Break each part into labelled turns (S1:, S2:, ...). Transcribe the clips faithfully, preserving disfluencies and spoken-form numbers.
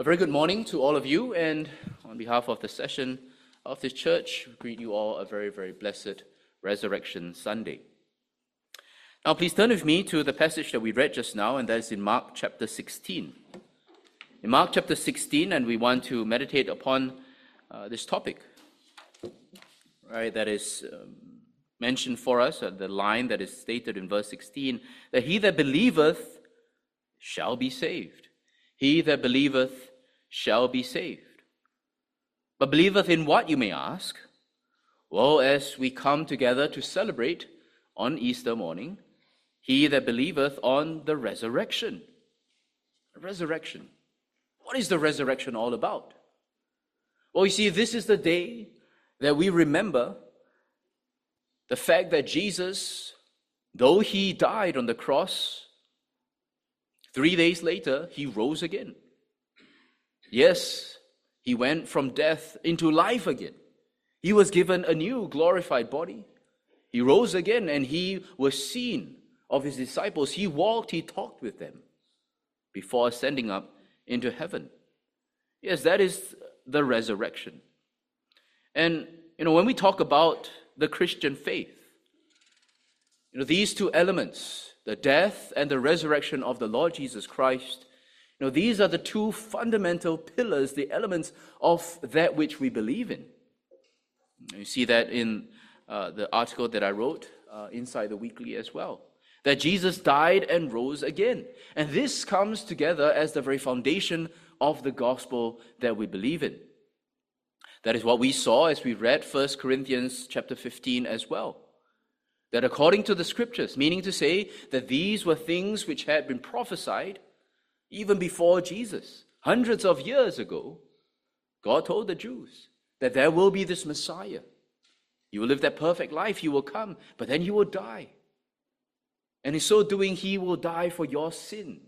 S1: A very good morning to all of you, and on behalf of the session of this church, we greet you all a very, very blessed Resurrection Sunday. Now, please turn with me to the passage that we read just now, and that is in Mark chapter sixteen. In Mark chapter sixteen, and we want to meditate upon uh, this topic, right, that is um, mentioned for us, uh, the line that is stated in verse sixteen, that he that believeth shall be saved. He that believeth shall be saved. But believeth in what, you may ask? Well, as we come together to celebrate on Easter morning, he that believeth on the resurrection. Resurrection. What is the resurrection all about? Well, you see, this is the day that we remember the fact that Jesus, though he died on the cross, three days later, he rose again. Yes, he went from death into life again. He was given a new glorified body. He rose again, and he was seen of his disciples. He walked, he talked with them before ascending up into heaven. Yes, that is the resurrection. And, you know, when we talk about the Christian faith, you know, these two elements, the death and the resurrection of the Lord Jesus Christ, you know, these are the two fundamental pillars, the elements of that which we believe in. You see that in uh, the article that I wrote uh, inside the Weekly as well, that Jesus died and rose again. And this comes together as the very foundation of the gospel that we believe in. That is what we saw as we read First Corinthians chapter fifteen as well. That according to the scriptures, meaning to say that these were things which had been prophesied even before Jesus. Hundreds of years ago, God told the Jews that there will be this Messiah. You will live that perfect life, he will come, but then you will die. And in so doing, he will die for your sins.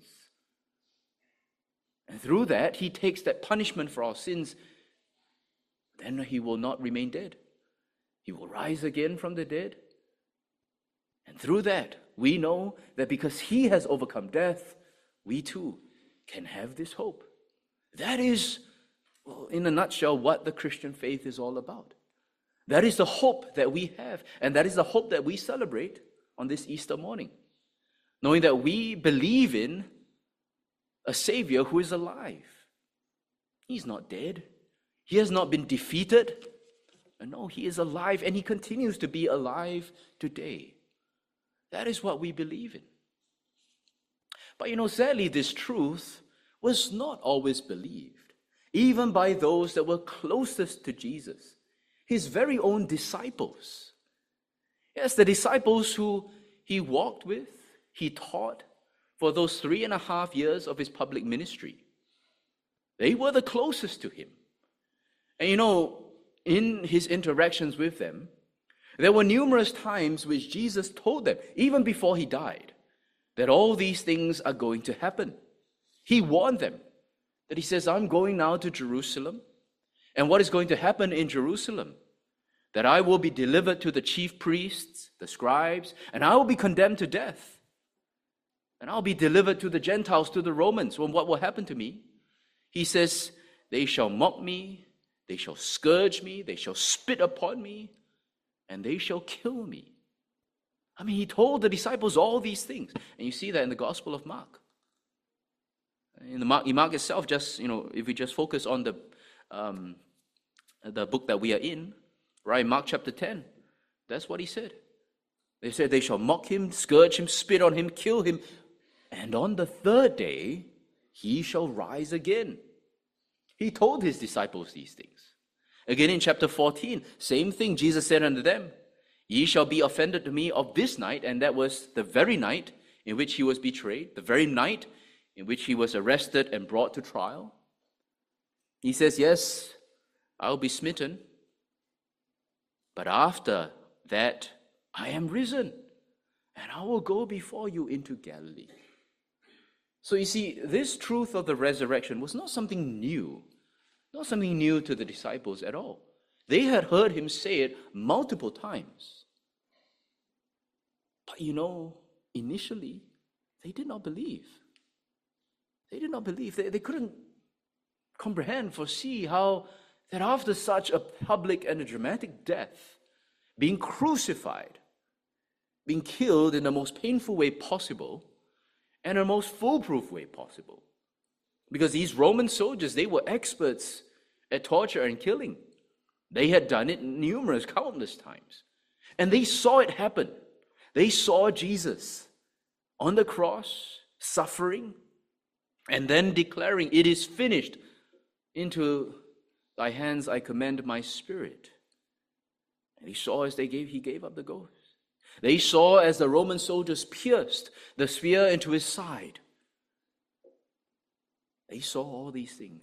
S1: And through that, he takes that punishment for our sins. Then he will not remain dead. He will rise again from the dead. And through that, we know that because he has overcome death, we too can have this hope. That is, well, in a nutshell, what the Christian faith is all about. That is the hope that we have, and that is the hope that we celebrate on this Easter morning, knowing that we believe in a Savior who is alive. He's not dead. He has not been defeated. No, he is alive, and he continues to be alive today. That is what we believe in. But you know, sadly, this truth was not always believed, even by those that were closest to Jesus, his very own disciples. Yes, the disciples who he walked with, he taught for those three and a half years of his public ministry. They were the closest to him. And you know, in his interactions with them, there were numerous times which Jesus told them, even before he died, that all these things are going to happen. He warned them that he says, I'm going now to Jerusalem, and what is going to happen in Jerusalem? That I will be delivered to the chief priests, the scribes, and I will be condemned to death. And I'll be delivered to the Gentiles, to the Romans. Well, what will happen to me? He says, they shall mock me, they shall scourge me, they shall spit upon me, and they shall kill me. I mean, he told the disciples all these things. And you see that in the Gospel of Mark. In the Mark, in Mark itself, just, you know, if we just focus on the um, the book that we are in, right, Mark chapter ten, that's what he said. They said they shall mock him, scourge him, spit on him, kill him, and on the third day he shall rise again. He told his disciples these things. Again in chapter fourteen, same thing, Jesus said unto them, ye shall be offended to me of this night, and that was the very night in which he was betrayed, the very night in which he was arrested and brought to trial. He says, yes, I'll be smitten, but after that I am risen, and I will go before you into Galilee. So you see, this truth of the resurrection was not something new. Not something new to the disciples at all. They had heard him say it multiple times. But you know, initially, they did not believe. They did not believe. They, they couldn't comprehend, foresee how that after such a public and a dramatic death, being crucified, being killed in the most painful way possible, and the most foolproof way possible. Because these Roman soldiers, they were experts at torture and killing. They had done it numerous, countless times. And they saw it happen. They saw Jesus on the cross, suffering, and then declaring, "It is finished. Into thy hands I commend my spirit." And he saw as they gave, he gave up the ghost. They saw as the Roman soldiers pierced the spear into his side. They saw all these things.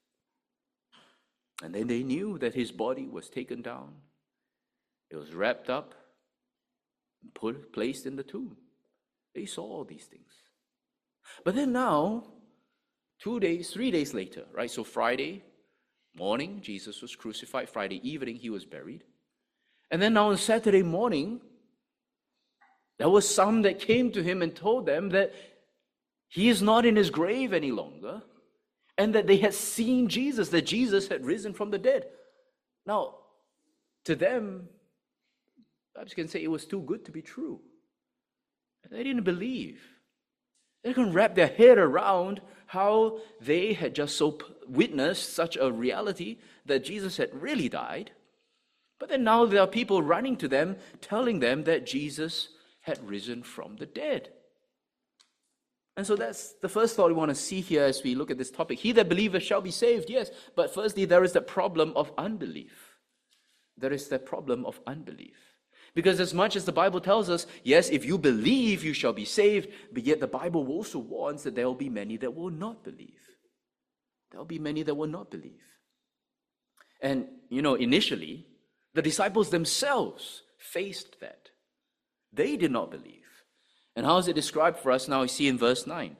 S1: And then they knew that his body was taken down. It was wrapped up, put, placed in the tomb. They saw all these things. But then now, two days, three days later, right? So Friday morning, Jesus was crucified. Friday evening, he was buried. And then now on Saturday morning, there was some that came to him and told them that he is not in his grave any longer, and that they had seen Jesus, that Jesus had risen from the dead. Now, to them, perhaps you can say it was too good to be true. They didn't believe. They couldn't wrap their head around how they had just so witnessed such a reality that Jesus had really died. But then now there are people running to them, telling them that Jesus had risen from the dead. And so that's the first thought we want to see here as we look at this topic. He that believeth shall be saved, yes. But firstly, there is the problem of unbelief. There is the problem of unbelief. Because as much as the Bible tells us, yes, if you believe, you shall be saved, but yet the Bible also warns that there will be many that will not believe. There will be many that will not believe. And, you know, initially, the disciples themselves faced that. They did not believe. And how is it described for us now? We see in verse nine.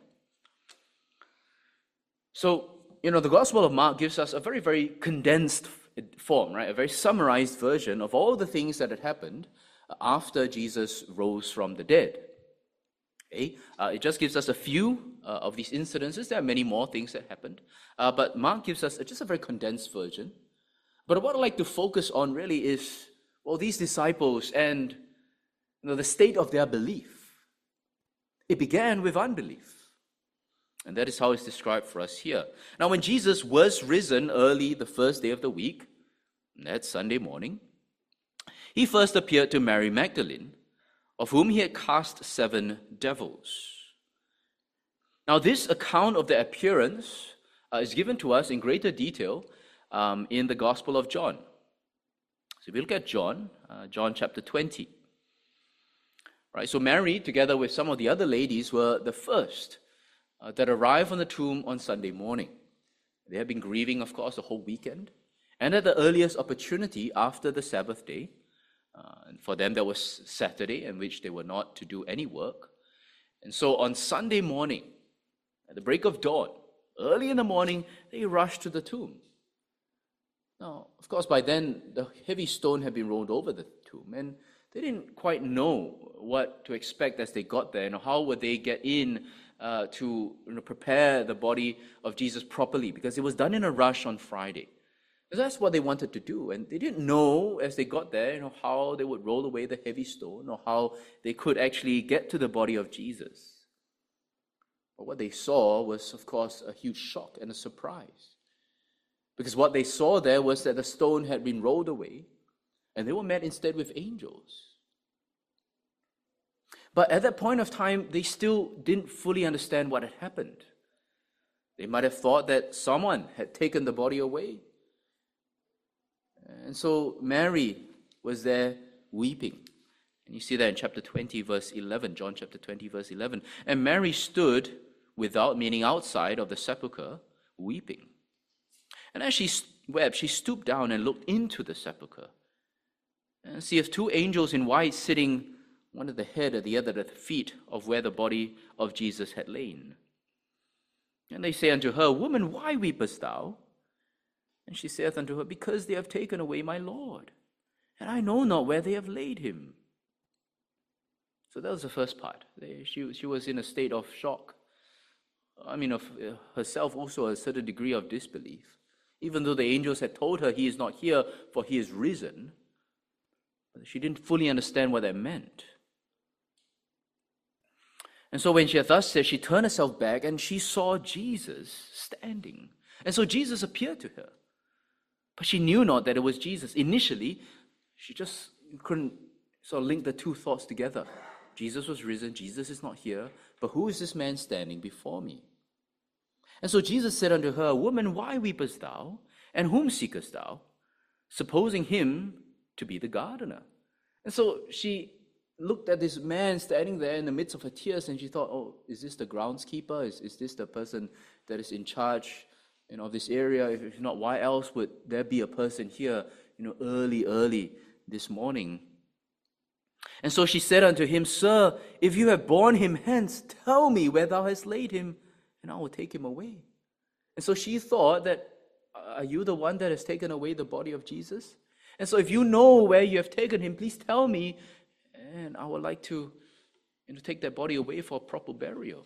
S1: So, you know, the Gospel of Mark gives us a very, very condensed form, right? A very summarized version of all the things that had happened after Jesus rose from the dead. Okay? Uh, it just gives us a few uh, of these incidences. There are many more things that happened. Uh, but Mark gives us just a very condensed version. But what I'd like to focus on really is, well, these disciples and you know, the state of their belief. It began with unbelief. And that is how it's described for us here. Now, when Jesus was risen early the first day of the week, that Sunday morning, he first appeared to Mary Magdalene, of whom he had cast seven devils. Now, this account of the appearance uh, is given to us in greater detail um, in the Gospel of John. So if we look at John, uh, John chapter twenty. Right, so Mary, together with some of the other ladies, were the first uh, that arrived on the tomb on Sunday morning. They had been grieving, of course, the whole weekend. And at the earliest opportunity after the Sabbath day, uh, and for them there was Saturday in which they were not to do any work. And so on Sunday morning, at the break of dawn, early in the morning, they rushed to the tomb. Now, of course, by then, the heavy stone had been rolled over the tomb, and they didn't quite know what to expect as they got there. You know, how would they get in uh, to you know, prepare the body of Jesus properly? Because it was done in a rush on Friday. And that's what they wanted to do. And they didn't know as they got there, you know, how they would roll away the heavy stone or how they could actually get to the body of Jesus. But what they saw was, of course, a huge shock and a surprise. Because what they saw there was that the stone had been rolled away, and they were met instead with angels. But at that point of time, they still didn't fully understand what had happened. They might have thought that someone had taken the body away. And so Mary was there weeping. And you see that in chapter twenty, verse eleven, John chapter twenty, verse eleven. And Mary stood without, meaning outside of the sepulchre, weeping. And as she wept, she stooped down and looked into the sepulchre. And see if two angels in white sitting, one at the head and the other at the feet of where the body of Jesus had lain. And they say unto her, Woman, why weepest thou? And she saith unto her, Because they have taken away my Lord, and I know not where they have laid him. So that was the first part. They, she, she was in a state of shock. I mean, of herself also a certain degree of disbelief. Even though the angels had told her he is not here, for he is risen, she didn't fully understand what that meant. And so when she had thus said, she turned herself back and she saw Jesus standing. And so Jesus appeared to her. But she knew not that it was Jesus. Initially, she just couldn't sort of link the two thoughts together. Jesus was risen, Jesus is not here, but who is this man standing before me? And so Jesus said unto her, Woman, why weepest thou? And whom seekest thou? Supposing him to be the gardener. And so she looked at this man standing there in the midst of her tears, and she thought, oh, is this the groundskeeper? Is, is this the person that is in charge, you know, of this area? If not, why else would there be a person here, you know, early, early this morning? And so she said unto him, Sir, if you have borne him hence, tell me where thou hast laid him, and I will take him away. And so she thought that, are you the one that has taken away the body of Jesus? And so if you know where you have taken him, please tell me, and I would like to, you know, take that body away for proper burial.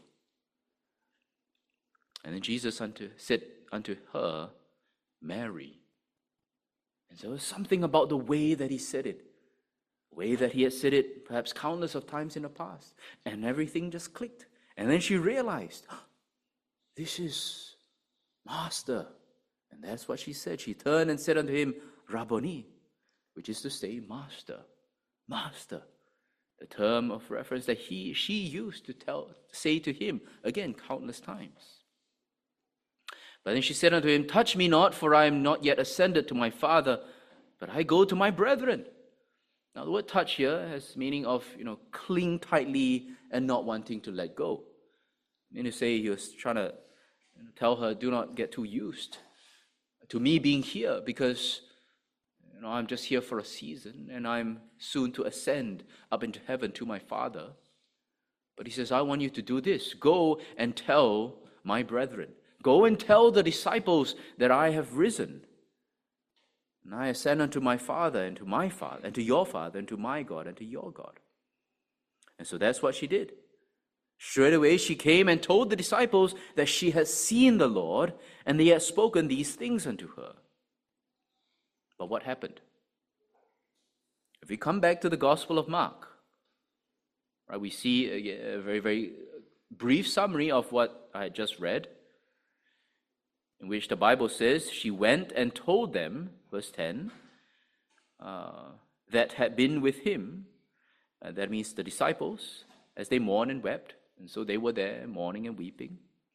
S1: And then Jesus unto, said unto her, Mary. And so there was something about the way that he said it, the way that he had said it perhaps countless of times in the past, and everything just clicked. And then she realized, oh, this is Master. And that's what she said. She turned and said unto him, Rabboni, which is to say, Master, Master. The term of reference that he, she used to tell, say to him, again, countless times. But then she said unto him, Touch me not, for I am not yet ascended to my Father, but I go to my brethren. Now, the word touch here has meaning of, you know, cling tightly and not wanting to let go. I mean to say he was trying to tell her, do not get too used to me being here, because you know, I'm just here for a season, and I'm soon to ascend up into heaven to my Father. But he says, I want you to do this. Go and tell my brethren. Go and tell the disciples that I have risen. And I ascend unto my Father, and to my Father, and to your Father, and to my God, and to your God. And so that's what she did. Straight away she came and told the disciples that she had seen the Lord, and they had spoken these things unto her. But what happened? If we come back to the Gospel of Mark, right, we see a, a very, very brief summary of what I had just read, in which the Bible says, she went and told them, verse ten, uh, that had been with him, uh, that means the disciples, as they mourned and wept, and so they were there mourning and weeping.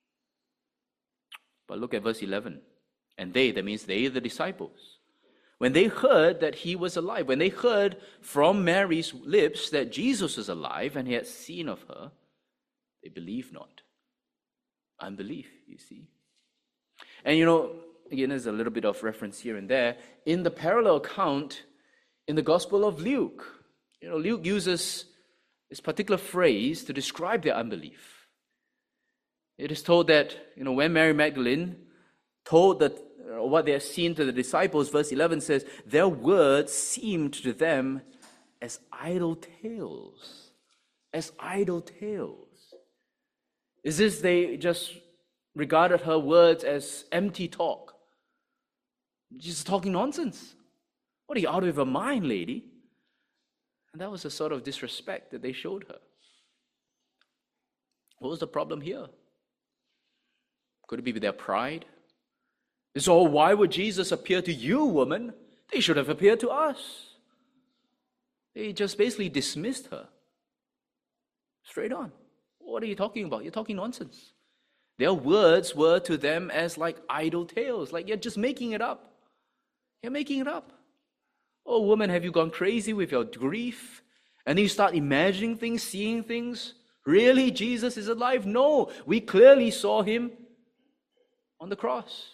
S1: But look at verse eleven. And they, that means they, the disciples, when they heard that he was alive, when they heard from Mary's lips that Jesus was alive and he had seen of her, they believed not. Unbelief, you see. And you know, again, there's a little bit of reference here and there. In the parallel account in the Gospel of Luke, you know, Luke uses this particular phrase to describe their unbelief. It is told that, you know, when Mary Magdalene told that uh, what they had seen to the disciples, verse eleven says, their words seemed to them as idle tales. As idle tales. Is this they just regarded her words as empty talk? She's talking nonsense. What, are you out of your mind, lady? And that was the sort of disrespect that they showed her. What was the problem here? Could it be with their pride? So why would Jesus appear to you, woman? They should have appeared to us. They just basically dismissed her. Straight on. What are you talking about? You're talking nonsense. Their words were to them as like idle tales, like you're just making it up. You're making it up. Oh, woman, have you gone crazy with your grief? And then you start imagining things, seeing things. Really, Jesus is alive? No, we clearly saw him on the cross.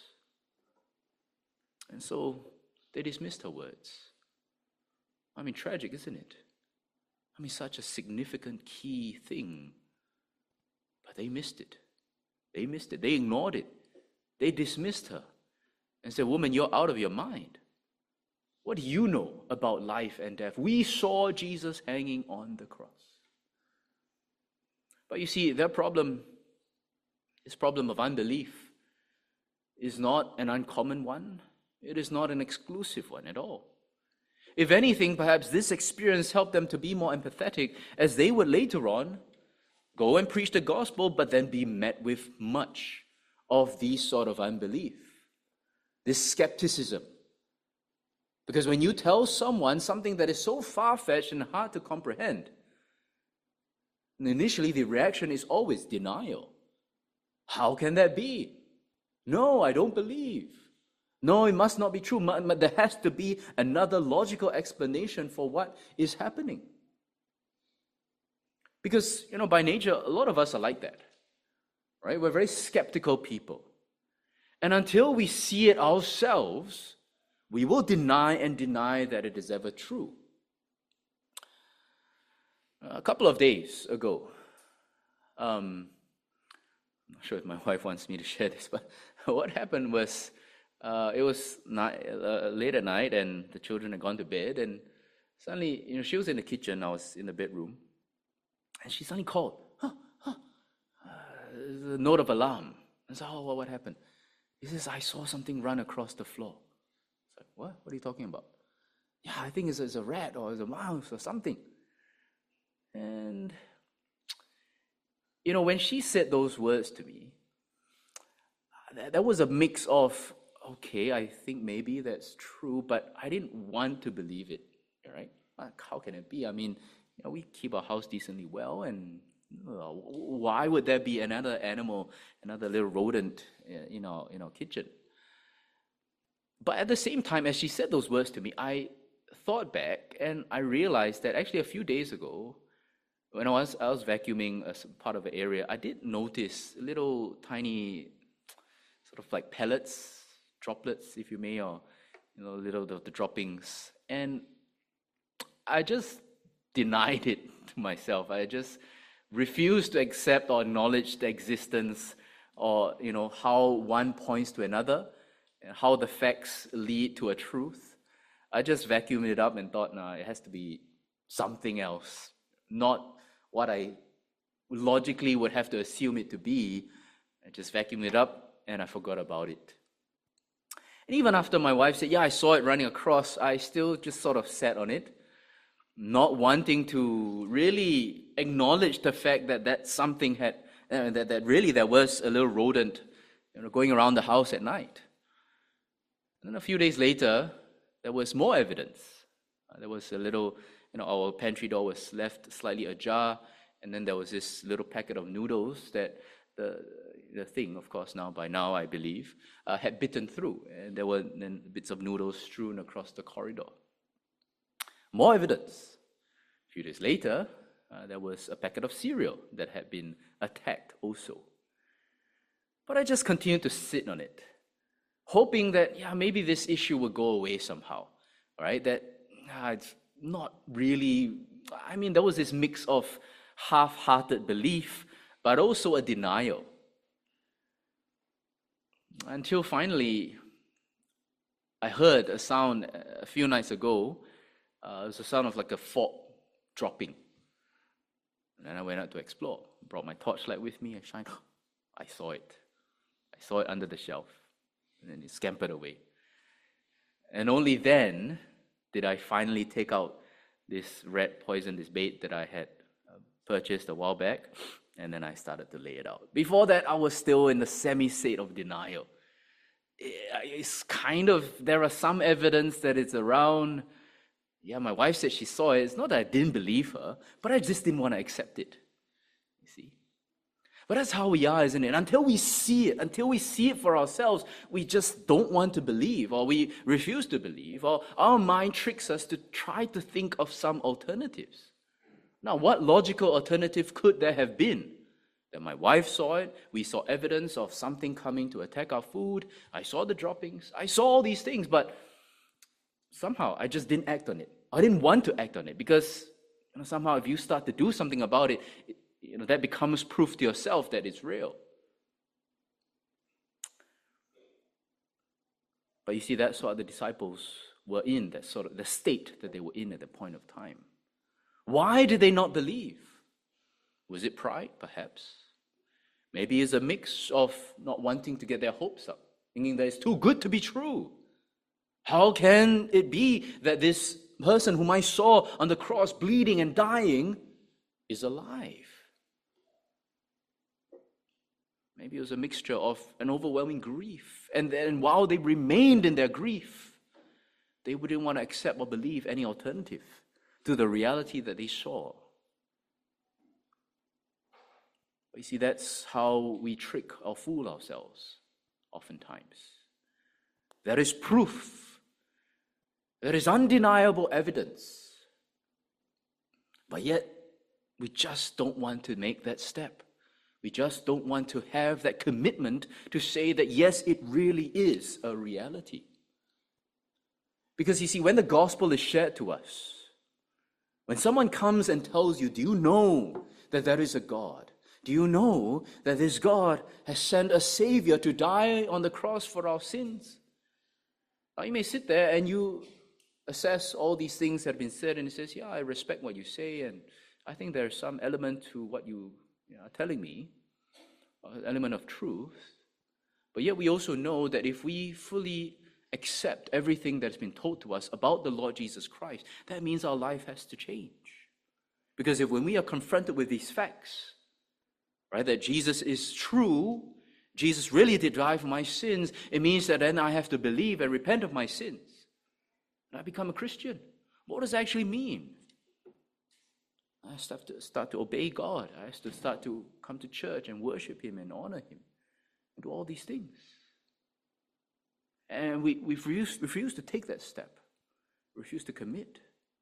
S1: And so they dismissed her words. I mean, tragic, isn't it? I mean, such a significant key thing. But they missed it. They missed it. They ignored it. They dismissed her and said, woman, you're out of your mind. What do you know about life and death? We saw Jesus hanging on the cross. But you see, their problem This problem of unbelief is not an uncommon one. It is not an exclusive one at all. If anything, perhaps this experience helped them to be more empathetic, as they would later on go and preach the gospel, but then be met with much of this sort of unbelief, this skepticism. Because when you tell someone something that is so far-fetched and hard to comprehend, initially the reaction is always denial. How can that be? No, I don't believe. No, it must not be true. There has to be another logical explanation for what is happening. Because, you know, by nature, a lot of us are like that, right? We're very skeptical people. And until we see it ourselves, we will deny and deny that it is ever true. A couple of days ago, um, I'm not sure if my wife wants me to share this, but what happened was, uh, it was night, uh, late at night, and the children had gone to bed, and suddenly, you know, she was in the kitchen, I was in the bedroom, and she suddenly called, huh, huh, uh, a note of alarm. I said, oh, well, what happened? He says, I saw something run across the floor. I said, what? What are you talking about? Yeah, I think it's, it's a rat or it's a mouse or something. And, you know, when she said those words to me, that, that was a mix of, okay, I think maybe that's true, but I didn't want to believe it, right? How can it be? I mean, you know, we keep our house decently well, and uh, why would there be another animal, another little rodent in our, in our kitchen? But at the same time, as she said those words to me, I thought back and I realized that actually a few days ago, when I was I was vacuuming a part of the area, I did notice little tiny sort of like pellets, droplets, if you may, or you know, little the, the droppings, and I just denied it to myself. I just refused to accept or acknowledge the existence, or you know, how one points to another, and how the facts lead to a truth. I just vacuumed it up and thought, nah, it has to be something else, not what I logically would have to assume it to be. I just vacuumed it up and I forgot about it. And even after my wife said, yeah, I saw it running across, I still just sort of sat on it, not wanting to really acknowledge the fact that that something had, uh, that, that really there was a little rodent, you know, going around the house at night. And then a few days later, there was more evidence. Uh, there was a little, you know, our pantry door was left slightly ajar, and then there was this little packet of noodles that the the thing, of course, now by now I believe, uh, had bitten through, and there were then bits of noodles strewn across the corridor. More evidence. A few days later, uh, there was a packet of cereal that had been attacked also. But I just continued to sit on it, hoping that, yeah, maybe this issue would go away somehow, right? That ah, it's not really, I mean, there was this mix of half-hearted belief, but also a denial. Until finally, I heard a sound a few nights ago. Uh, it was a sound of like a fork dropping. And then I went out to explore. Brought my torchlight with me and shined. I saw it. I saw it under the shelf. And then it scampered away. And only then did I finally take out this rat poison, this bait that I had uh, purchased a while back, and then I started to lay it out. Before that, I was still in the semi-state of denial. It's kind of, there are some evidence that it's around. Yeah, my wife said she saw it. It's not that I didn't believe her, but I just didn't want to accept it. You see? But that's how we are, isn't it? Until we see it, until we see it for ourselves, we just don't want to believe, or we refuse to believe, or our mind tricks us to try to think of some alternatives. Now, what logical alternative could there have been? That my wife saw it, we saw evidence of something coming to attack our food, I saw the droppings, I saw all these things, but somehow I just didn't act on it. I didn't want to act on it because you know, somehow if you start to do something about it, it you know, that becomes proof to yourself that it's real. But you see, that's what the disciples were in, that sort of the state that they were in at that point of time. Why did they not believe? Was it pride, perhaps? Maybe it's a mix of not wanting to get their hopes up, thinking that it's too good to be true. How can it be that this person whom I saw on the cross bleeding and dying is alive? Maybe it was a mixture of an overwhelming grief. And then while they remained in their grief, they wouldn't want to accept or believe any alternative to the reality that they saw. But you see, that's how we trick or fool ourselves oftentimes. There is proof. There is undeniable evidence. But yet, we just don't want to make that step. We just don't want to have that commitment to say that, yes, it really is a reality. Because you see, when the gospel is shared to us, when someone comes and tells you, do you know that there is a God? Do you know that this God has sent a Savior to die on the cross for our sins? Now you may sit there and you assess all these things that have been said, and it says, yeah, I respect what you say, and I think there's some element to what you, you know, are telling me, an element of truth. But yet we also know that if we fully accept everything that's been told to us about the Lord Jesus Christ, that means our life has to change. Because if when we are confronted with these facts, right, that Jesus is true, Jesus really did die for my sins, it means that then I have to believe and repent of my sins. And I become a Christian. What does that actually mean? I have to start to obey God. I have to start to come to church and worship Him and honor Him and do all these things. And we, we refuse, refuse to take that step. Refuse to commit.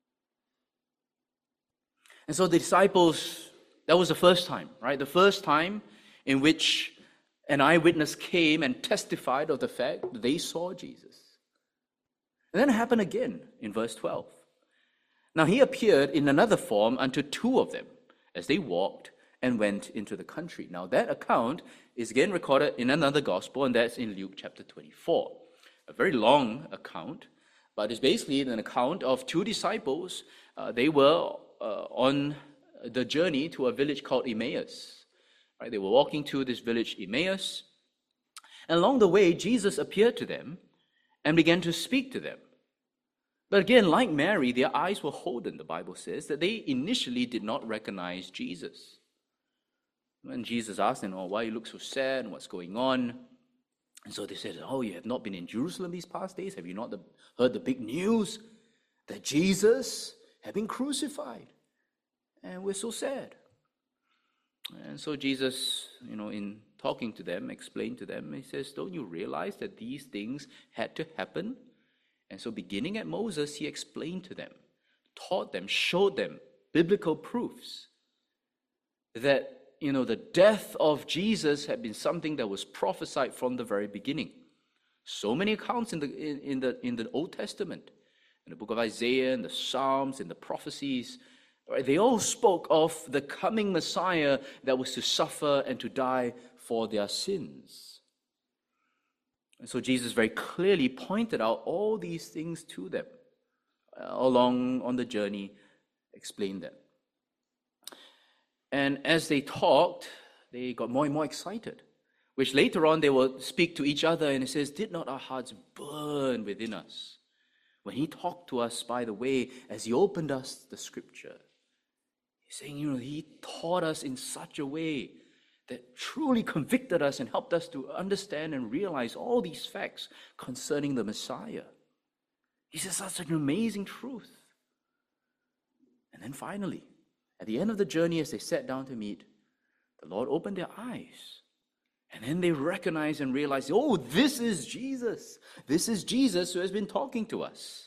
S1: And so the disciples, that was the first time, right? The first time in which an eyewitness came and testified of the fact that they saw Jesus. And then it happened again in verse twelve. Now he appeared in another form unto two of them as they walked and went into the country. Now that account is again recorded in another gospel, and that's in Luke chapter twenty-four. A very long account, but it's basically an account of two disciples. Uh, they were uh, on the journey to a village called Emmaus. Right? They were walking to this village Emmaus, and along the way, Jesus appeared to them and began to speak to them. But again, like Mary, their eyes were holden, the Bible says, that they initially did not recognize Jesus. When Jesus asked them, oh, why you look so sad and what's going on? And so they said, oh, you have not been in Jerusalem these past days? Have you not the, heard the big news that Jesus had been crucified? And we're so sad. And so Jesus, you know, in talking to them, explained to them, he says, don't you realize that these things had to happen? And so beginning at Moses, he explained to them, taught them, showed them biblical proofs that, you know, the death of Jesus had been something that was prophesied from the very beginning. So many accounts in the in, in the in the Old Testament, in the book of Isaiah, and the Psalms, and the prophecies, right, they all spoke of the coming Messiah that was to suffer and to die for their sins. And so Jesus very clearly pointed out all these things to them uh, along on the journey, explained them. And as they talked, they got more and more excited, which later on they will speak to each other, and it says, did not our hearts burn within us when he talked to us by the way as he opened us the scripture? He's saying, you know, he taught us in such a way that truly convicted us and helped us to understand and realize all these facts concerning the Messiah. He says such an amazing truth. And then finally, at the end of the journey, as they sat down to meet, the Lord opened their eyes. And then they recognized and realized, oh, this is Jesus. This is Jesus who has been talking to us.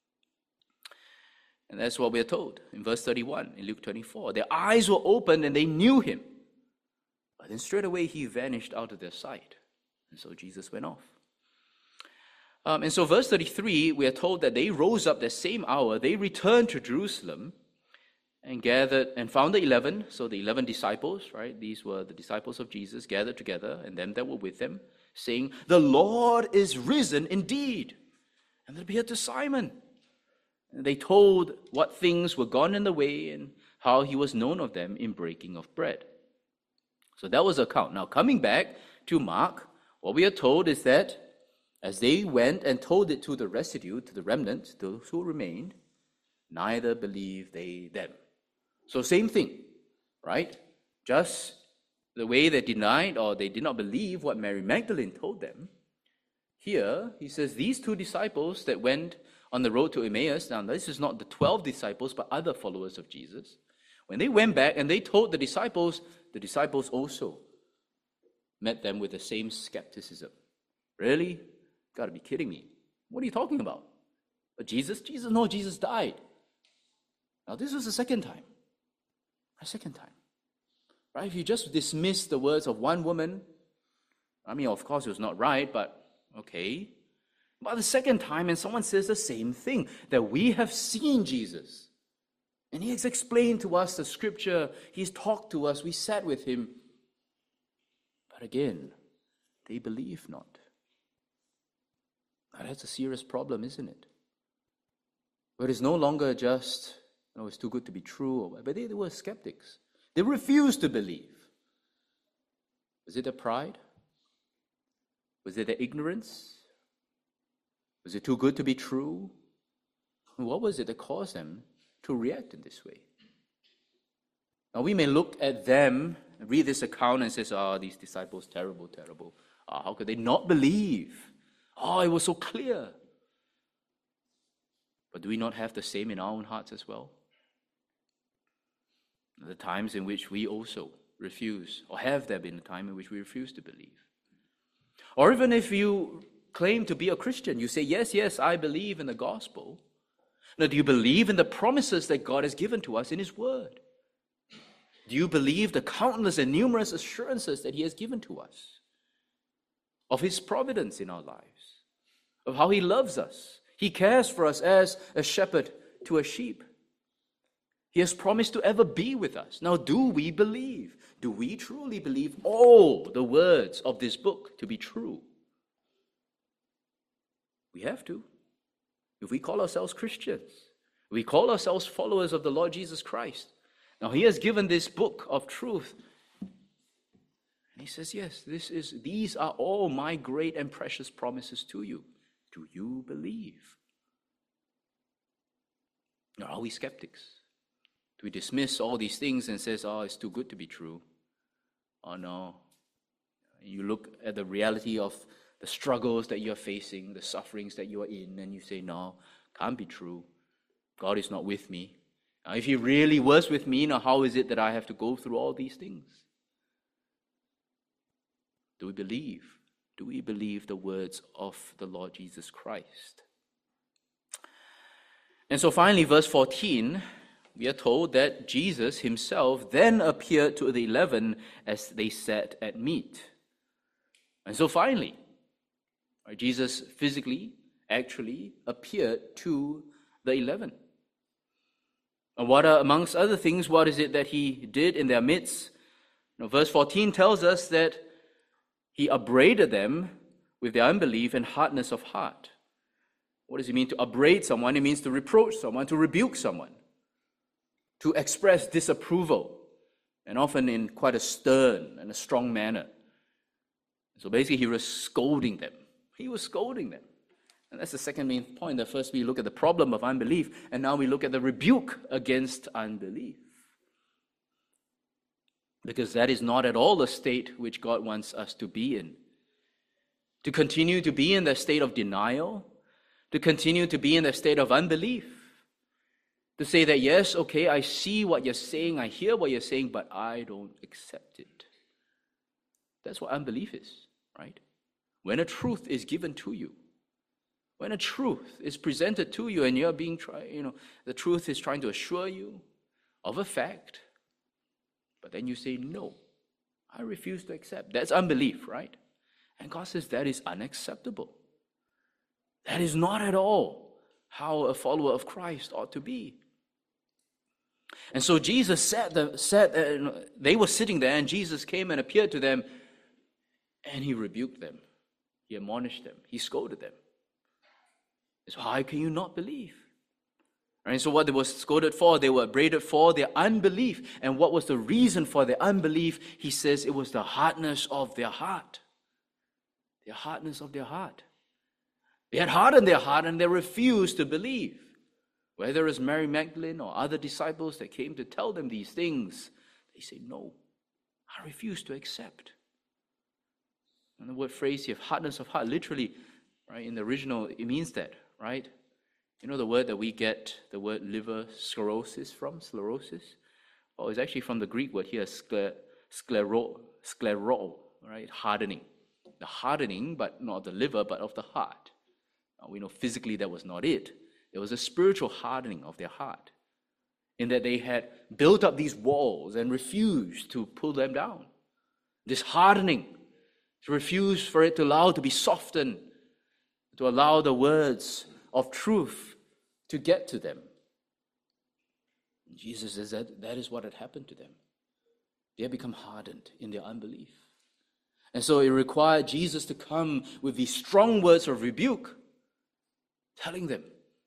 S1: And that's what we are told in verse thirty-one in Luke twenty-four. Their eyes were opened and they knew him. But then straight away he vanished out of their sight. And so Jesus went off. Um, and so verse thirty-three, we are told that they rose up that same hour. They returned to Jerusalem and gathered and found the eleven, so the eleven disciples, right? These were the disciples of Jesus gathered together, and them that were with them, saying, the Lord is risen indeed. And they appeared to Simon. And they told what things were gone in the way and how he was known of them in breaking of bread. So that was the account. Now, coming back to Mark, what we are told is that as they went and told it to the residue, to the remnant, those who remained, neither believed they them. So same thing, right? Just the way they denied or they did not believe what Mary Magdalene told them. Here, he says, these two disciples that went on the road to Emmaus, now this is not the twelve disciples, but other followers of Jesus. When they went back and they told the disciples, the disciples also met them with the same skepticism. Really? You've got to be kidding me. What are you talking about? But Jesus? Jesus? No, Jesus died. Now this was the second time. A second time. Right? If you just dismiss the words of one woman, I mean, of course it was not right, but okay. But the second time, and someone says the same thing, that we have seen Jesus. And he has explained to us the scripture. He's talked to us. We sat with him. But again, they believe not. Now, that's a serious problem, isn't it? But it's no longer just, you know, it's too good to be true. Or, but they, they were skeptics. They refused to believe. Was it their pride? Was it their ignorance? Was it too good to be true? What was it that caused them to react in this way? Now we may look at them, read this account and say, oh, these disciples, terrible, terrible. Oh, how could they not believe? Oh, it was so clear. But do we not have the same in our own hearts as well? The times in which we also refuse, or have there been a time in which we refuse to believe? Or even if you claim to be a Christian, you say, yes, yes, I believe in the gospel. Now, do you believe in the promises that God has given to us in his word? Do you believe the countless and numerous assurances that he has given to us of his providence in our lives, of how he loves us? He cares for us as a shepherd to a sheep. He has promised to ever be with us. Now, do we believe? Do we truly believe all the words of this book to be true? We have to. If we call ourselves Christians, we call ourselves followers of the Lord Jesus Christ. Now, he has given this book of truth. And he says, yes, this is, these are all my great and precious promises to you. Do you believe? Or are we skeptics? Do we dismiss all these things and says, oh, it's too good to be true? Oh, no. You look at the reality of the struggles that you're facing, the sufferings that you are in, and you say, no, can't be true. God is not with me. Now, if he really was with me, now how is it that I have to go through all these things? Do we believe? Do we believe the words of the Lord Jesus Christ? And so finally, verse fourteen, we are told that Jesus himself then appeared to the eleven as they sat at meat. And so finally, right, Jesus physically, actually appeared to the eleven. And what are, amongst other things, what is it that he did in their midst? Now, verse fourteen tells us that he upbraided them with their unbelief and hardness of heart. What does it mean to upbraid someone? It means to reproach someone, to rebuke someone, to express disapproval, and often in quite a stern and a strong manner. So basically, he was scolding them. He was scolding them. And that's the second main point. That first we look at the problem of unbelief, and now we look at the rebuke against unbelief. Because that is not at all the state which God wants us to be in. To continue to be in the state of denial, to continue to be in the state of unbelief. To say that, yes, okay, I see what you're saying, I hear what you're saying, but I don't accept it. That's what unbelief is, right? When a truth is given to you, when a truth is presented to you and you're being, try, you know, the truth is trying to assure you of a fact, but then you say, no, I refuse to accept. That's unbelief, right? And God says that is unacceptable. That is not at all how a follower of Christ ought to be. And so Jesus sat, the, sat uh, they were sitting there, and Jesus came and appeared to them, and he rebuked them. He admonished them. He scolded them. So how can you not believe? Right? So what they were scolded for, they were upbraided for their unbelief. And what was the reason for their unbelief? He says it was the hardness of their heart. The hardness of their heart. They had hardened their heart and they refused to believe. Whether it's Mary Magdalene or other disciples that came to tell them these things, they say, no, I refuse to accept. And the word phrase here, hardness of heart, literally, right, in the original, it means that, right? You know the word that we get the word liver sclerosis from, sclerosis? Well, it's actually from the Greek word here, scler, sclero, sclero, right, hardening. The hardening, but not of the liver, but of the heart. Now, we know physically that was not it. There was a spiritual hardening of their heart, in that they had built up these walls and refused to pull them down. This hardening, to refuse for it to allow to be softened, to allow the words of truth to get to them. And Jesus says that that is what had happened to them. They had become hardened in their unbelief. And so it required Jesus to come with these strong words of rebuke, telling them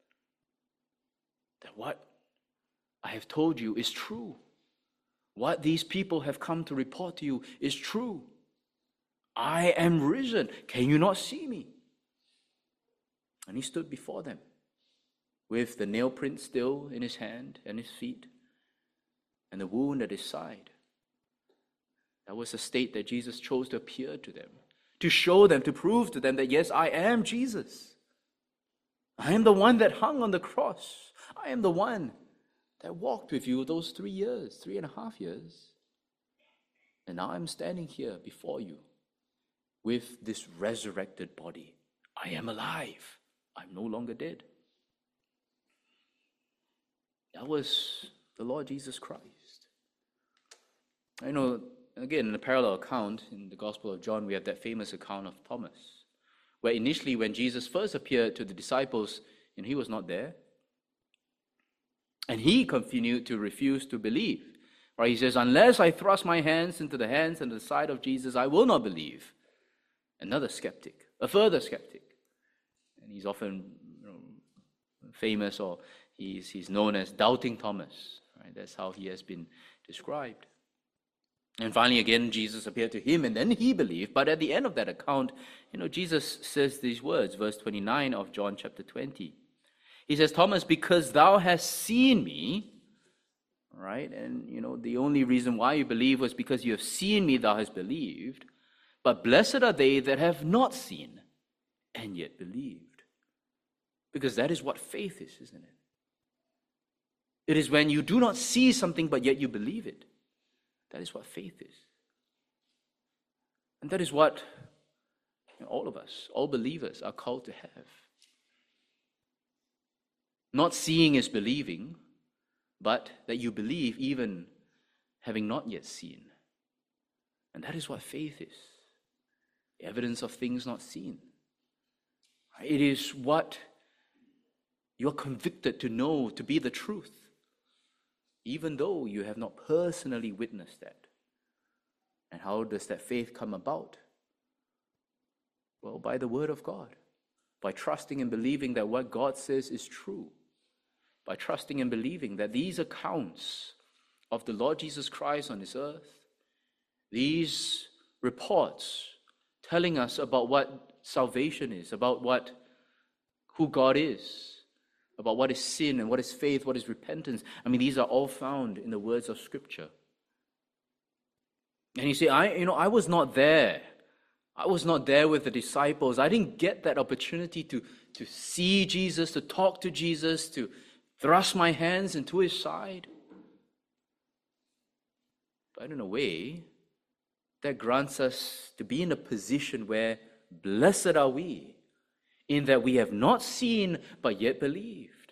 S1: that what I have told you is true. What these people have come to report to you is true. I am risen. Can you not see me? And he stood before them with the nail print still in his hand and his feet and the wound at his side. That was the state that Jesus chose to appear to them, to show them, to prove to them that, yes, I am Jesus. I am the one that hung on the cross. I am the one that walked with you those three years, three and a half years. And now I'm standing here before you with this resurrected body. I am alive. I'm no longer dead. That was the Lord Jesus Christ. I know, again, in a parallel account in the Gospel of John, we have that famous account of Thomas, where initially when Jesus first appeared to the disciples, and he was not there, and he continued to refuse to believe. Right? He says, unless I thrust my hands into the hands and the side of Jesus, I will not believe. Another skeptic, a further skeptic. And he's often, you know, famous, or he's, he's known as Doubting Thomas. Right? That's how he has been described. And finally, again, Jesus appeared to him, and then he believed. But at the end of that account, you know, Jesus says these words, verse twenty-nine of John chapter twenty. He says, Thomas, because thou hast seen me, right? And, you know, the only reason why you believe was because you have seen me, thou hast believed. But blessed are they that have not seen and yet believed. Because that is what faith is, isn't it? It is when you do not see something, but yet you believe it. That is what faith is. And that is what, you know, all of us, all believers are called to have. Not seeing is believing, but that you believe even having not yet seen. And that is what faith is. Evidence of things not seen. It is what you're convicted to know to be the truth, even though you have not personally witnessed that. And how does that faith come about? Well, by the word of God, by trusting and believing that what God says is true, by trusting and believing that these accounts of the Lord Jesus Christ on this earth, these reports telling us about what salvation is, about what who God is, about what is sin and what is faith, what is repentance. I mean, these are all found in the words of Scripture. And you say, I, you know, I was not there. I was not there with the disciples. I didn't get that opportunity to, to see Jesus, to talk to Jesus, to thrust my hands into his side. But in a way, that grants us to be in a position where blessed are we, in that we have not seen but yet believed,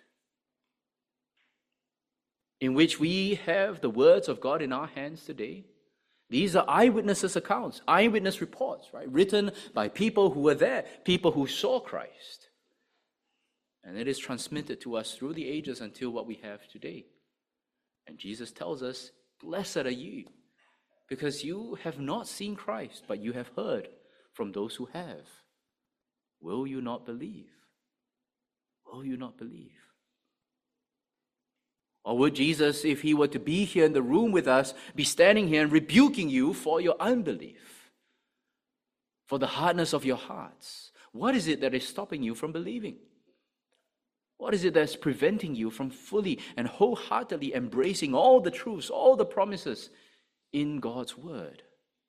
S1: in which we have the words of God in our hands today. These are eyewitnesses' accounts, eyewitness reports, right? Written by people who were there, people who saw Christ. And it is transmitted to us through the ages until what we have today. And Jesus tells us, blessed are you, because you have not seen Christ, but you have heard from those who have. Will you not believe? Will you not believe? Or would Jesus, if he were to be here in the room with us, be standing here and rebuking you for your unbelief, for the hardness of your hearts? What is it that is stopping you from believing? What is it that's preventing you from fully and wholeheartedly embracing all the truths, all the promises in God's word?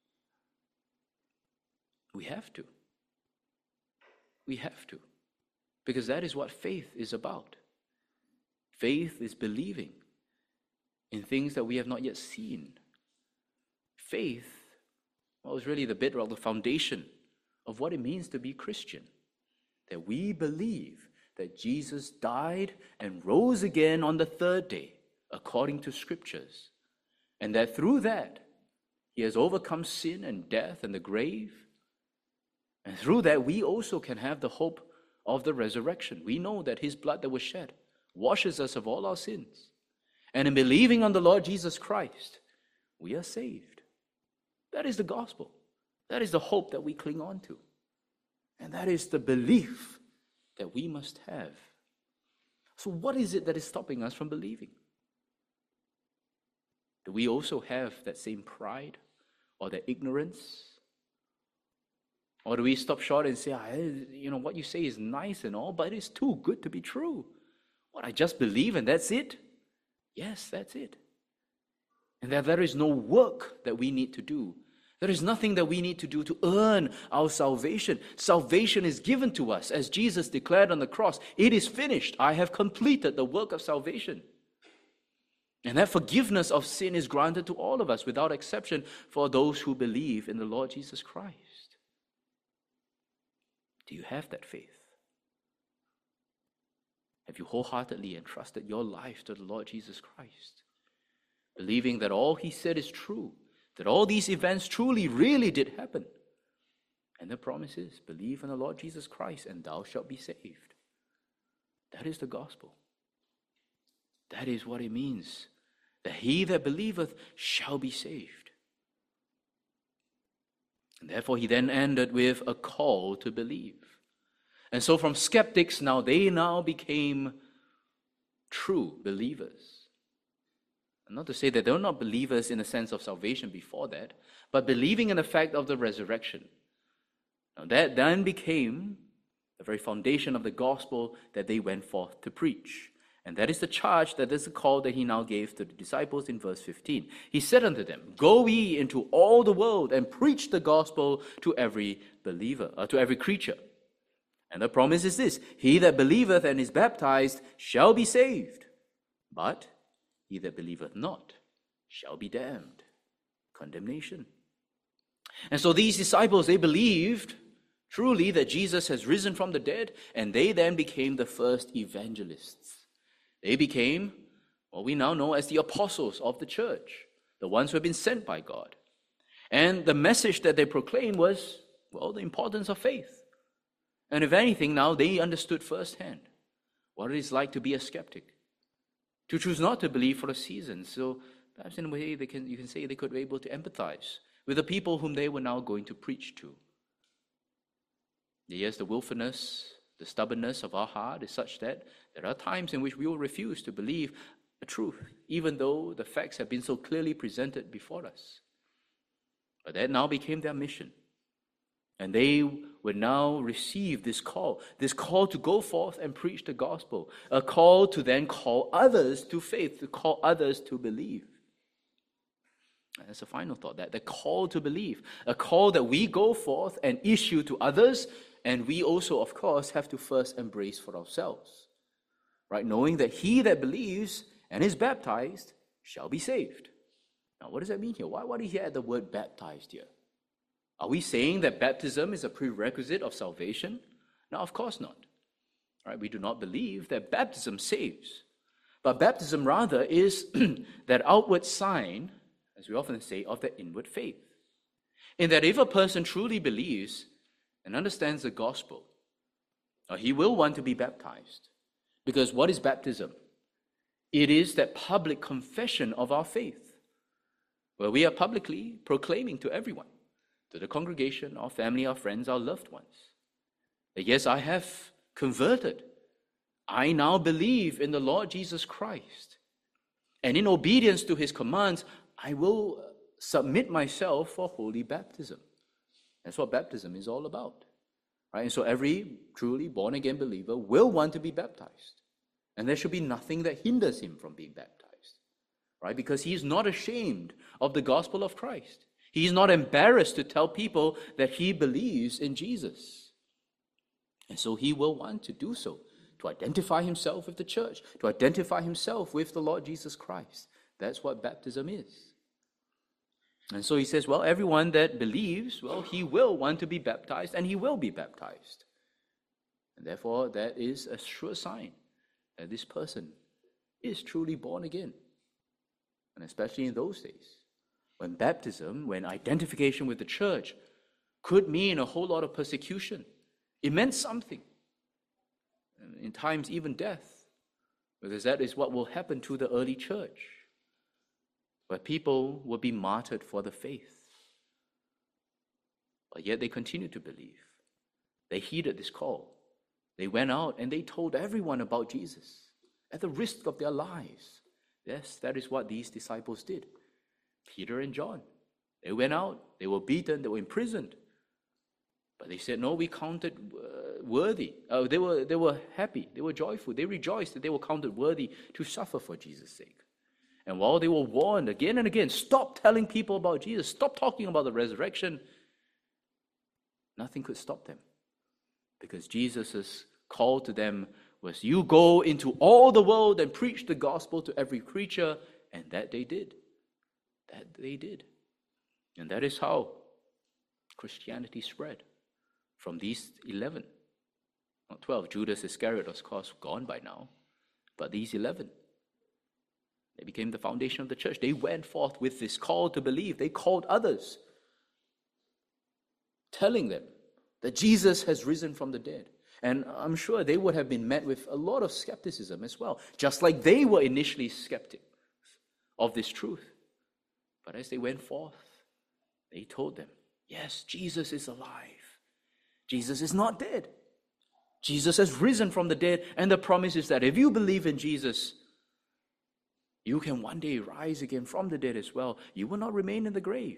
S1: We have to. We have to. Because that is what faith is about. Faith is believing in things that we have not yet seen. Faith, well, is really the bedrock, the foundation of what it means to be Christian. That we believe that Jesus died and rose again on the third day, according to Scriptures. And that through that, he has overcome sin and death and the grave. And through that, we also can have the hope of the resurrection. We know that his blood that was shed washes us of all our sins. And in believing on the Lord Jesus Christ, we are saved. That is the gospel. That is the hope that we cling on to. And that is the belief that we must have. So what is it that is stopping us from believing? Do we also have that same pride or that ignorance? Or do we stop short and say, ah, you know, what you say is nice and all, but it's too good to be true? What, I just believe and that's it? Yes, that's it. And that there is no work that we need to do. There is nothing that we need to do to earn our salvation. Salvation is given to us, as Jesus declared on the cross. It is finished. I have completed the work of salvation. And that forgiveness of sin is granted to all of us without exception for those who believe in the Lord Jesus Christ. Do you have that faith? Have you wholeheartedly entrusted your life to the Lord Jesus Christ, believing that all he said is true, that all these events truly, really did happen? And the promise is, believe in the Lord Jesus Christ and thou shalt be saved. That is the gospel. That is what it means, that he that believeth shall be saved. And therefore he then ended with a call to believe. And so from skeptics now, they now became true believers. And not to say that they were not believers in the sense of salvation before that, but believing in the fact of the resurrection. Now that then became the very foundation of the gospel that they went forth to preach. And that is the charge, that is the call that he now gave to the disciples in verse fifteen. He said unto them, go ye into all the world and preach the gospel to every believer, or to every creature. And the promise is this, he that believeth and is baptized shall be saved, but he that believeth not shall be damned. Condemnation. And so these disciples, they believed truly that Jesus has risen from the dead, and they then became the first evangelists. They became what we now know as the apostles of the church, the ones who have been sent by God. And the message that they proclaimed was, well, the importance of faith. And if anything, now they understood firsthand what it is like to be a skeptic, to choose not to believe for a season. So perhaps in a way they can, you can say they could be able to empathize with the people whom they were now going to preach to. Yes, the willfulness, the stubbornness of our heart is such that there are times in which we will refuse to believe a truth, even though the facts have been so clearly presented before us. But that now became their mission. And they would now receive this call, this call to go forth and preach the gospel, a call to then call others to faith, to call others to believe. And that's a final thought, that the call to believe, a call that we go forth and issue to others, and we also, of course, have to first embrace for ourselves, right? Knowing that he that believes and is baptized shall be saved. Now, what does that mean here? Why, why do you add the word baptized here? Are we saying that baptism is a prerequisite of salvation? No, of course not. Right? We do not believe that baptism saves. But baptism rather is that outward sign, as we often say, of the inward faith. In that if a person truly believes and understands the gospel, he will want to be baptized. Because what is baptism? It is that public confession of our faith, where we are publicly proclaiming to everyone, to the congregation, our family, our friends, our loved ones, that yes, I have converted. I now believe in the Lord Jesus Christ. And in obedience to his commands, I will submit myself for holy baptism. That's what baptism is all about. Right? And so every truly born-again believer will want to be baptized. And there should be nothing that hinders him from being baptized. Right? Because he is not ashamed of the gospel of Christ. He is not embarrassed to tell people that he believes in Jesus. And so he will want to do so, to identify himself with the church, to identify himself with the Lord Jesus Christ. That's what baptism is. And so he says, well, everyone that believes, well, he will want to be baptized, and he will be baptized. And therefore, that is a sure sign that this person is truly born again. And especially in those days, when baptism, when identification with the church could mean a whole lot of persecution. It meant something. In times, even death. Because that is what will happen to the early church, where people will be martyred for the faith. But yet they continued to believe. They heeded this call. They went out and they told everyone about Jesus at the risk of their lives. Yes, that is what these disciples did. Peter and John. They went out. They were beaten. They were imprisoned. But they said, no, we counted uh, worthy. Uh, they were they were happy. They were joyful. They rejoiced that they were counted worthy to suffer for Jesus' sake. And while they were warned again and again, stop telling people about Jesus, stop talking about the resurrection, nothing could stop them. Because Jesus' call to them was, you go into all the world and preach the gospel to every creature, and that they did. That they did. And that is how Christianity spread from these eleven. Not twelve. Judas Iscariot was, of course, gone by now. But these eleven, they became the foundation of the church. They went forth with this call to believe. They called others, telling them that Jesus has risen from the dead. And I'm sure they would have been met with a lot of skepticism as well, just like they were initially skeptics of this truth. But as they went forth, they told them, yes, Jesus is alive. Jesus is not dead. Jesus has risen from the dead, and the promise is that if you believe in Jesus, you can one day rise again from the dead as well. You will not remain in the grave,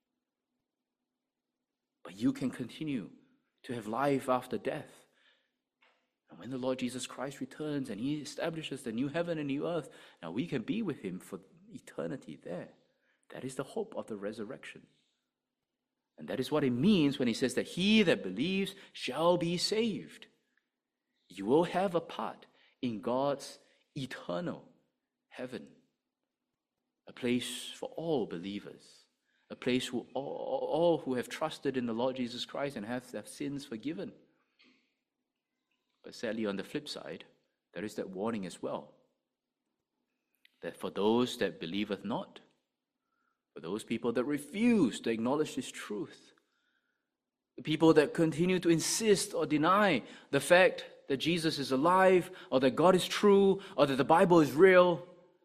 S1: but you can continue to have life after death. And when the Lord Jesus Christ returns and he establishes the new heaven and new earth, now we can be with him for eternity there. That is the hope of the resurrection. And that is what it means when he says that he that believes shall be saved. You will have a part in God's eternal heaven, a place for all believers, a place for all, all who have trusted in the Lord Jesus Christ and have their sins forgiven. But sadly, on the flip side, there is that warning as well, that for those that believeth not, for those people that refuse to acknowledge this truth, the people that continue to insist or deny the fact that Jesus is alive, or that God is true, or that the Bible is real,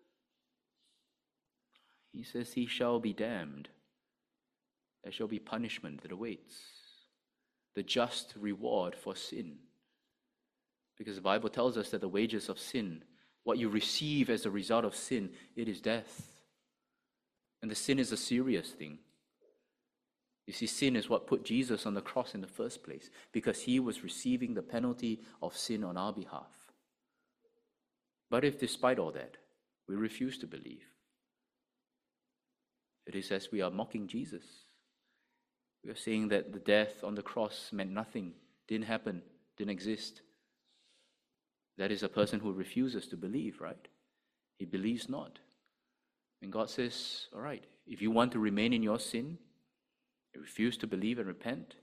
S1: he says he shall be damned. There shall be punishment that awaits, the just reward for sin. Because the Bible tells us that the wages of sin, what you receive as a result of sin, it is death. And the sin is a serious thing. You see, sin is what put Jesus on the cross in the first place, because he was receiving the penalty of sin on our behalf. But if despite all that, we refuse to believe, it is as we are mocking Jesus. We are saying that the death on the cross meant nothing, didn't happen, didn't exist. That is a person who refuses to believe, right? He believes not. And God says, all right, if you want to remain in your sin, you refuse to believe and repent,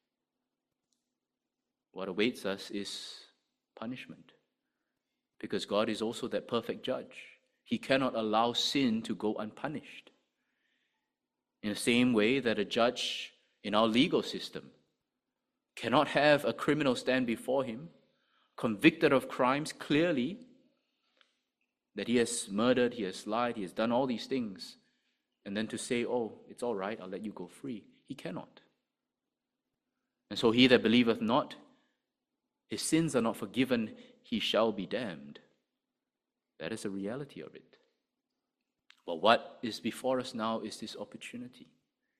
S1: what awaits us is punishment. Because God is also that perfect judge. He cannot allow sin to go unpunished. In the same way that a judge in our legal system cannot have a criminal stand before him, convicted of crimes clearly, that he has murdered, he has lied, he has done all these things, and then to say, oh, it's all right, I'll let you go free. He cannot. And so he that believeth not, his sins are not forgiven, he shall be damned. That is the reality of it. But what is before us now is this opportunity.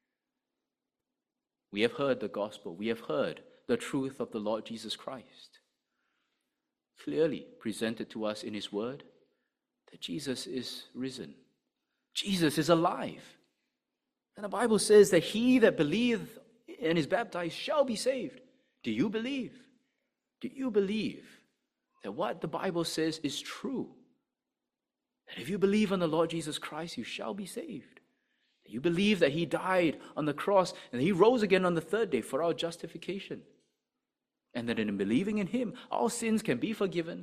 S1: We have heard the gospel. We have heard the truth of the Lord Jesus Christ, clearly presented to us in his word, that Jesus is risen. Jesus is alive. And the Bible says that he that believeth and is baptized shall be saved. Do you believe? Do you believe that what the Bible says is true? That if you believe on the Lord Jesus Christ, you shall be saved. That you believe that he died on the cross and he rose again on the third day for our justification. And that in believing in him, our sins can be forgiven.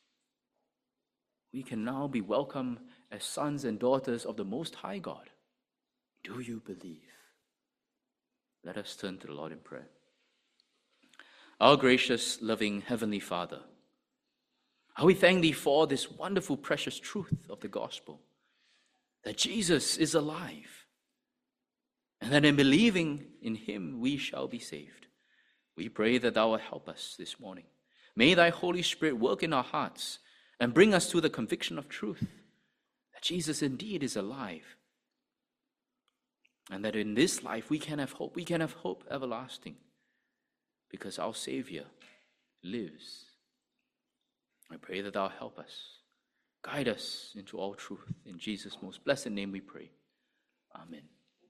S1: We can now be welcomed as sons and daughters of the Most High God. Do you believe? Let us turn to the Lord in prayer. Our gracious, loving Heavenly Father, how we thank thee for this wonderful, precious truth of the gospel, that Jesus is alive, and that in believing in him we shall be saved. We pray that thou wilt help us this morning. May thy Holy Spirit work in our hearts and bring us to the conviction of truth, that Jesus indeed is alive, and that in this life we can have hope. We can have hope everlasting, because our Savior lives. I pray that thou help us, guide us into all truth. In Jesus' most blessed name we pray. Amen.